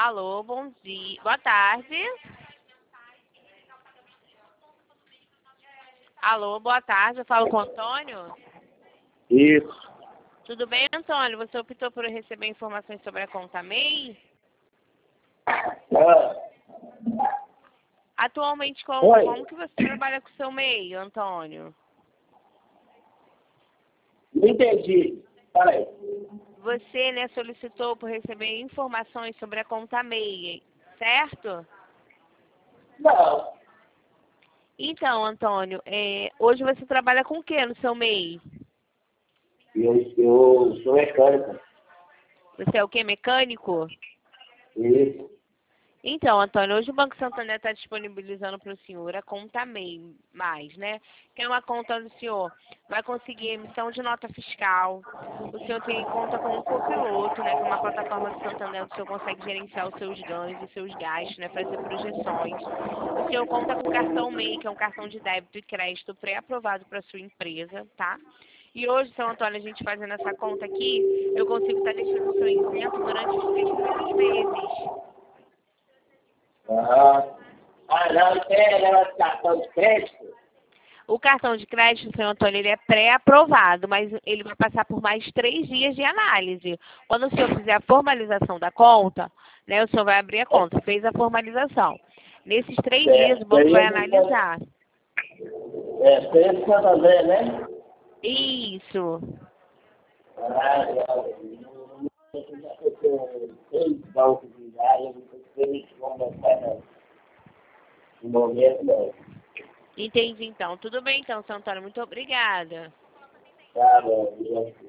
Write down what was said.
Alô, bom dia. Boa tarde. Alô, boa tarde. Eu falo com o Antônio. Isso. Tudo bem, Antônio? Você optou por receber informações sobre a conta MEI? Ah, Atualmente, Oi. como que você trabalha com o seu MEI, Antônio? Não entendi. Peraí. Você, né, solicitou por receber informações sobre a conta MEI, certo? Não. Então, Antônio, hoje você trabalha com o que no seu MEI? Eu sou mecânico. Você é o quê? Mecânico? Isso. Então, Antônio, hoje o Banco Santander está disponibilizando para o senhor a conta MEI, né? Que é uma conta onde o senhor vai conseguir emissão de nota fiscal. O senhor tem conta com um copiloto, né? Que é uma plataforma do Santander onde o senhor consegue gerenciar os seus ganhos e seus gastos, né? Fazer projeções. O senhor conta com cartão MEI, que é um cartão de débito e crédito pré-aprovado para a sua empresa, tá? E hoje, seu Antônio, a gente fazendo essa conta aqui, eu consigo estar deixando o seu isento durante os 6 primeiros meses. Não, isso é negócio de cartão de crédito? O cartão de crédito, senhor Antônio, ele é pré-aprovado, mas ele vai passar por mais 3 dias de análise. Quando o senhor fizer a formalização da conta, né, o senhor vai abrir a conta, fez a formalização. Nesses 3 dias, o banco vai analisar. Tem Santander, né? Isso. Tem bancos de área, não sei como no momento, não. Entendi, então. Tudo bem, então, senhor Antônio. Muito obrigada. Tá bom.